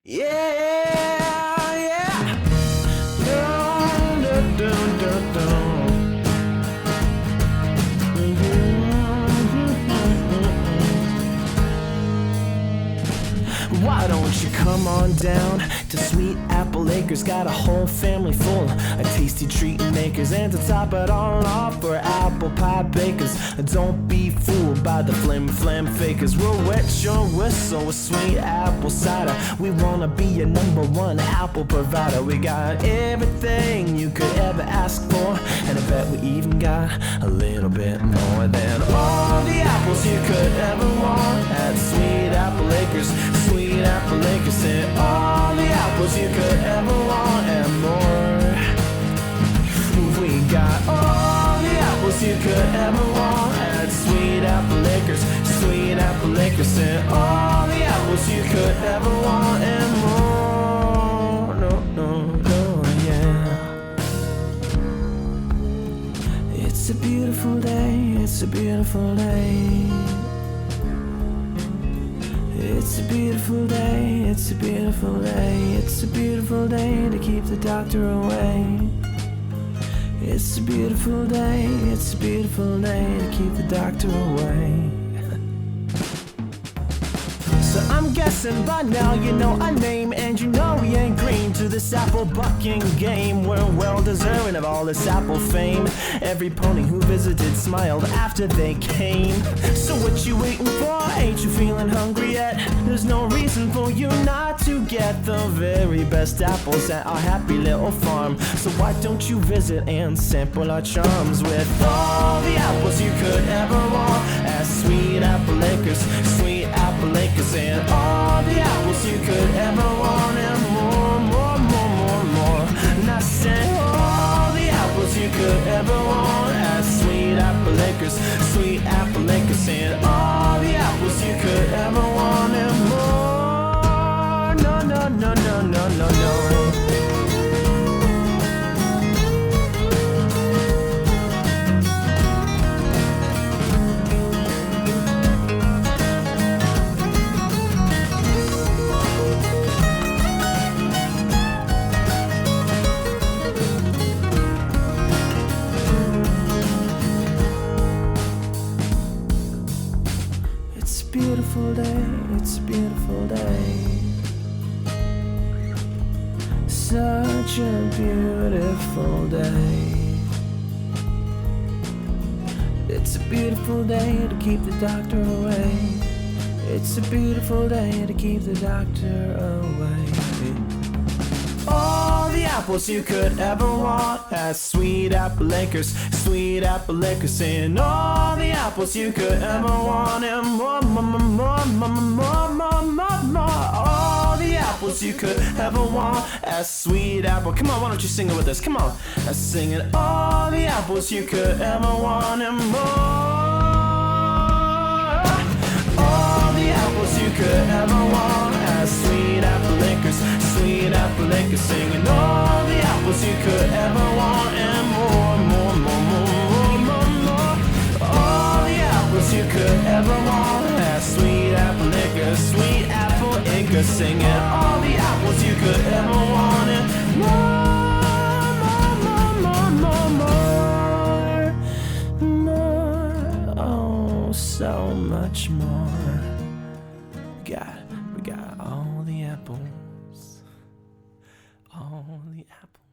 Yeah, yeah. Dun, dun, dun, dun, dun. Why don't you come on down to Sweet Apple Acres? Got a whole family full of tasty treat makers, and to top it all off, we're apple pie bakers. Don't be fooled by the flim flam fakers. We'll wet your whistle with sweet apple cider. We wanna be your #1 apple provider. We got everything you could ever ask for, and I bet we even got a little bit more than all the apples you could ever want at Sweet Apple Acres. Sweet Apple Acres, and all the apples you could ever want and more. We got all the apples you could ever want at Sweet Apple Acres. Sweet Apple Acres, and all the apples you could ever want and more. No, yeah. It's a beautiful day, it's a beautiful day. It's a beautiful day, it's a beautiful day. It's a beautiful day to keep the doctor away. It's a beautiful day, it's a beautiful day to keep the doctor away. So I'm guessing by now you know our name, and you know we ain't green to this apple bucking game. We're well deserving of all this apple fame. Every pony who visited smiled after they came. So what you waiting for? Ain't you feeling hungry yet? There's no reason for you not to get the very best apples at our happy little farm. So why don't you visit and sample our charms with all the apples you could ever want at Sweet Apple Acres. Sweet Apple Acres, and all the apples you could ever want and more, more, more, more, more. And I said all the apples you could ever want at Sweet Apple Acres. Sweet Apple Acres, and all the apples you could ever want and more. No, no, no, no, no, no, no. It's a beautiful day, it's a beautiful day. Such a beautiful day. It's a beautiful day to keep the doctor away. It's a beautiful day to keep the doctor away. All the apples you could ever want at Sweet Apple Acres. Sweet Apple Acres, and all the apples you could ever want and more, more, more, more, more, more, more, more, more. All the apples you could ever want at Sweet Apple. Come on, why don't you sing it with us? Come on, let's sing it. All the apples you could ever want and more. All the apples you could ever want at Sweet Apple Acres. Sweet Apple Acres, singing all the apples you could ever want and more, more, more, more, more, more. All the apples you could ever want at Sweet Apple Acres. Sweet Apple Acres, singing all the apples you could ever want and more, more, more, more, more, more. Oh, so much more. We got all the apples. All the apples.